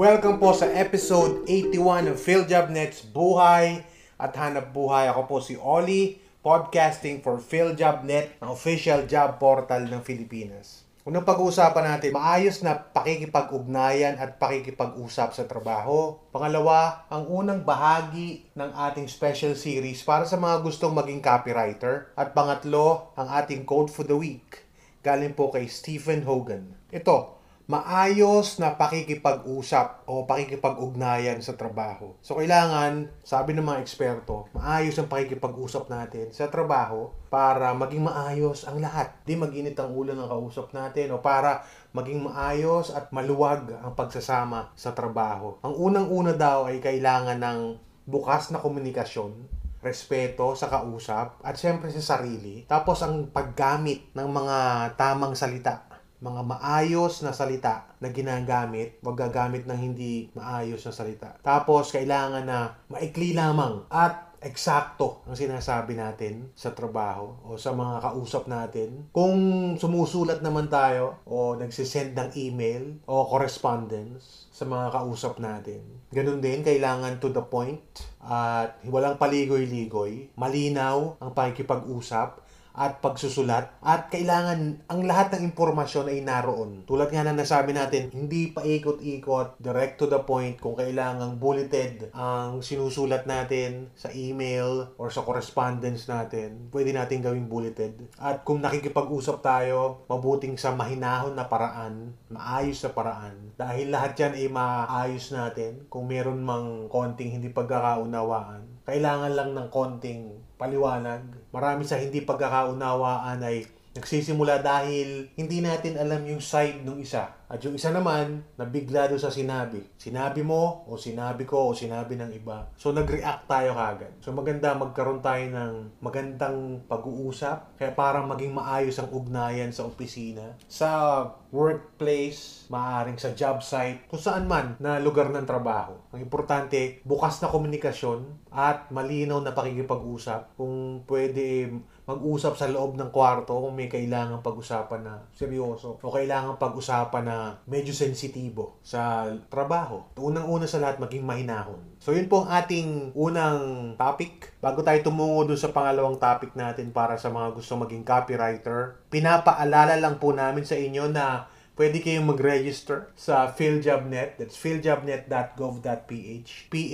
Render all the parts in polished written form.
Welcome po sa episode 81 ng PhilJobNet's Buhay at Hanap Buhay. Ako po si Ollie, podcasting for PhilJobNet, ang official job portal ng Pilipinas. Unang pag-uusapan natin, maayos na pakikipag-ugnayan at pakikipag-usap sa trabaho. Pangalawa, ang unang bahagi ng ating special series para sa mga gustong maging copywriter. At pangatlo, ang ating quote for the week. Galing po kay Stephen Hogan. Ito, maayos na pakikipag-usap o pakikipag-ugnayan sa trabaho. So, kailangan, sabi ng mga eksperto, maayos ang pakikipag-usap natin sa trabaho para maging maayos ang lahat. Di mag-init ang ulo ng kausap natin o para maging maayos at maluwag ang pagsasama sa trabaho. Ang unang-una daw ay kailangan ng bukas na komunikasyon, respeto sa kausap at siyempre sa sarili. Tapos ang paggamit ng mga tamang salita. Mga maayos na salita na ginagamit, wag gagamit ng hindi maayos na salita. Tapos, kailangan na maikli lamang at eksakto ang sinasabi natin sa trabaho o sa mga kausap natin. Kung sumusulat naman tayo o nagsisend ng email o correspondence sa mga kausap natin, ganun din, kailangan to the point at walang paligoy-ligoy, malinaw ang pakikipag-usap at pagsusulat at kailangan ang lahat ng impormasyon ay naroon. Tulad nga na nasabi natin, hindi pa ikot-ikot, direct to the point. Kung kailangang bulleted ang sinusulat natin sa email or sa correspondence natin, pwede natin gawing bulleted. At kung nakikipag-usap tayo, mabuting sa mahinahon na paraan, maayos na paraan. Dahil lahat yan ay maayos natin. Kung meron mang konting hindi pagkakaunawaan, kailangan lang ng konting paliwanag. Marami sa hindi pagkakaunawaan ay nagsisimula dahil hindi natin alam yung side ng isa. At yung isa naman, nabigla doon sa sinabi. Sinabi mo, o sinabi ko, o sinabi ng iba. So, nag-react tayo kagad. So, maganda magkaroon tayo ng magandang pag-uusap. Kaya parang maging maayos ang ugnayan sa opisina, sa workplace, maaaring sa job site, kung saan man na lugar ng trabaho. Ang importante, bukas na komunikasyon at malinaw na pakikipag-usap. Kung pwede mag-usap sa loob ng kwarto kung may kailangan pag-usapan na seryoso o kailangan pag-usapan na medyo sensitibo sa trabaho. Unang-una sa lahat, maging mahinahon. So, yun po ang ating unang topic. Bago tayo tumungo dun sa pangalawang topic natin para sa mga gusto maging copywriter, pinapaalala lang po namin sa inyo na pwede kayong mag-register sa PhilJobNet. That's philjobnet.gov.ph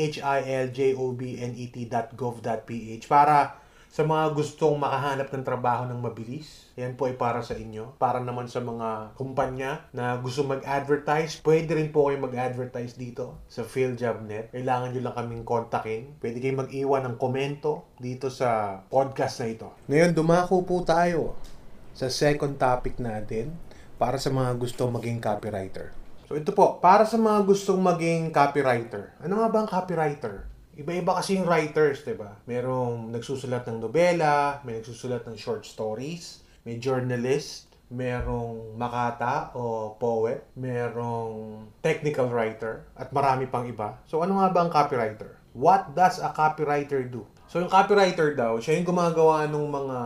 philjobnet.gov.ph para sa mga gustong makahanap ng trabaho ng mabilis. Yan po ay para sa inyo. Para naman sa mga kumpanya na gusto mag-advertise, pwede rin po kayo mag-advertise dito sa PhilJobNet. Kailangan nyo lang kaming kontakin. Pwede kayong mag-iwan ng komento dito sa podcast na ito. Ngayon, dumako po tayo sa second topic natin para sa mga gustong maging copywriter. So ito po, para sa mga gustong maging copywriter. Ano nga ba ang copywriter? Iba-iba kasi yung writers, diba? Merong nagsusulat ng nobela, may nagsusulat ng short stories, may journalist, merong makata o poet, merong technical writer, at marami pang iba. So ano nga ba ang copywriter? What does a copywriter do? So yung copywriter daw, siya yung gumagawa ng mga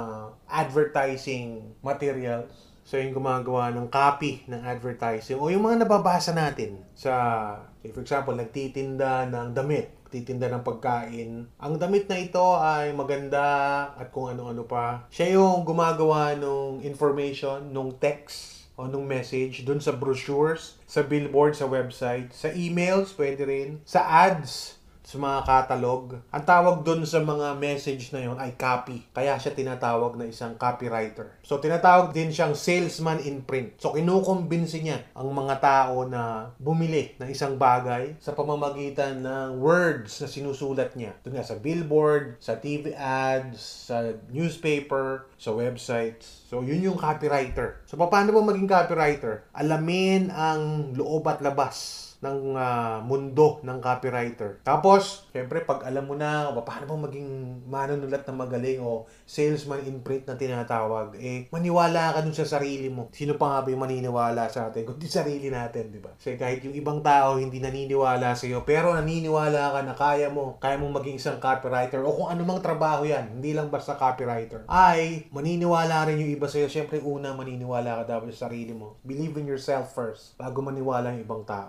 advertising materials. So yung gumagawa ng copy ng advertising o yung mga nababasa natin sa, say for example, nagtitinda ng damit, titinda ng pagkain. Ang damit na ito ay maganda at kung ano-ano pa. Siya yung gumagawa ng information, ng text o ng message dun sa brochures, sa billboard, sa website, sa emails, pwede rin, sa ads, sa mga catalog. Ang tawag dun sa mga message na yon ay copy. Kaya siya tinatawag na isang copywriter. So, tinatawag din siyang salesman in print. So, kinukumbinsi niya ang mga tao na bumili ng isang bagay sa pamamagitan ng words na sinusulat niya. Doon nga sa billboard, sa TV ads, sa newspaper, sa websites. So, yun yung copywriter. So, paano ba maging copywriter? Alamin ang loob at labas ng mundo ng copywriter. Tapos, syempre, pag alam mo na paano bang maging manunulat na magaling o salesman in print na tinatawag, maniwala ka dun sa sarili mo. Sino pa nga ba yung maniniwala sa atin kundi sarili natin, di ba? Kasi kahit yung ibang tao hindi naniniwala sa iyo, pero naniniwala ka na kaya mong maging isang copywriter o kung anumang trabaho yan, hindi lang basta copywriter, ay maniniwala rin yung iba sa iyo. Syempre, una, maniniwala ka dapat sa sarili mo. Believe in yourself first bago maniwala yung ibang tao. Tapos,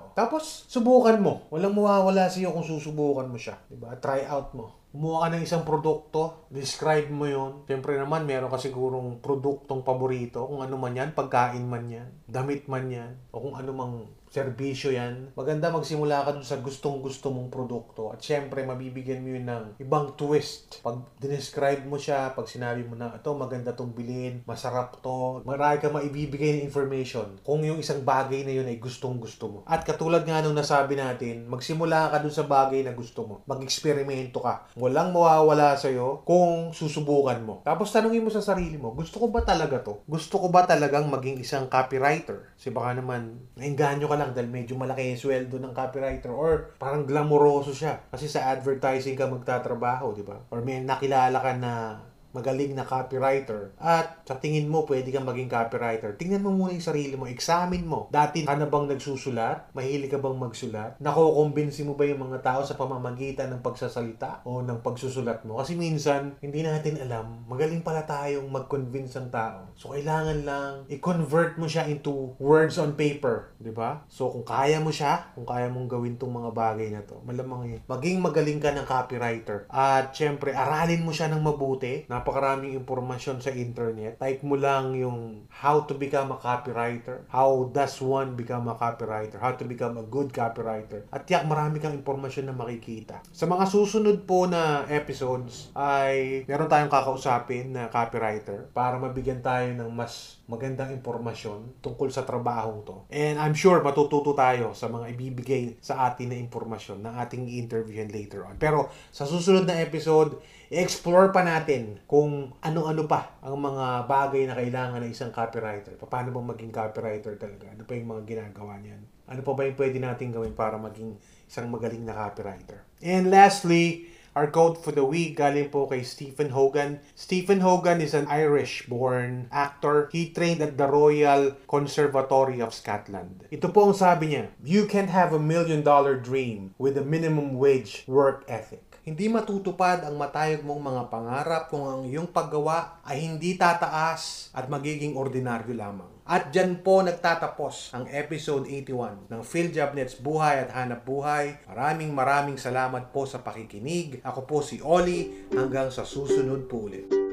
Tapos, subukan mo. Walang mawawala sa'yo kung susubukan mo siya. Diba? Try out mo. Kumuha ka ng isang produkto, describe mo yun. Siyempre naman, meron ka sigurong produktong paborito. Kung ano man yan, pagkain man yan, damit man yan, o kung ano mang serbisyo yan. Maganda magsimula ka dun sa gustong-gusto mong produkto. At syempre, mabibigyan mo yun ng ibang twist. Pag dinescribe mo siya, pag sinabi mo na, ito, maganda tong bilhin, masarap to, marami ka maibibigay ng information kung yung isang bagay na yun ay gustong-gusto mo. At katulad nga nung nasabi natin, magsimula ka dun sa bagay na gusto mo. Mag-eksperimento ka. Walang mawawala sa'yo kung susubukan mo. Tapos tanungin mo sa sarili mo, gusto ko ba talaga to? Gusto ko ba talagang maging isang copywriter? Kasi baka naman, nainganyo ka lang dahil medyo malaki yung sweldo ng copywriter or parang glamoroso siya kasi sa advertising ka magtatrabaho, di ba? Or may nakilala ka na magaling na copywriter at sa tingin mo pwede kang maging copywriter. Tingnan mo muna yung sarili mo, examine mo. Dati ka na bang nagsusulat? Mahilig ka bang magsulat? Nakukumbinsi mo ba yung mga tao sa pamamagitan ng pagsasalita o ng pagsusulat mo? Kasi minsan, hindi natin alam, magaling pala tayong mag-convince ang tao. So, kailangan lang i-convert mo siya into words on paper. Di ba? So, kung kaya mo siya, kung kaya mong gawin tong mga bagay na to, malamang yun. Maging magaling ka ng copywriter. At syempre, aralin mo siya ng mabuti. Napakaraming impormasyon sa internet. Type mo lang yung how to become a copywriter, how does one become a copywriter, how to become a good copywriter. At yak marami kang impormasyon na makikita. Sa mga susunod po na episodes ay meron tayong kakausapin na copywriter para mabigyan tayo ng mas magandang impormasyon tungkol sa trabahong to. And I'm sure matututo tayo sa mga ibibigay sa atin na impormasyon na ating i-interviewin later on. Pero sa susunod na episode, i-explore pa natin kung ano-ano pa ang mga bagay na kailangan ng isang copywriter. Paano bang maging copywriter talaga? Ano pa yung mga ginagawa niyan? Ano pa ba yung pwede natin gawin para maging isang magaling na copywriter? And lastly, our quote for the week galing po kay Stephen Hogan. Stephen Hogan is an Irish-born actor. He trained at the Royal Conservatory of Scotland. Ito po ang sabi niya, "You can't have $1 million dream with a minimum wage work ethic." Hindi matutupad ang matayog mong mga pangarap kung ang iyong paggawa ay hindi tataas at magiging ordinaryo lamang. At dyan po nagtatapos ang episode 81 ng PhilJobNet's Buhay at Hanap Buhay. Maraming salamat po sa pakikinig. Ako po si Oli. Hanggang sa susunod po ulit.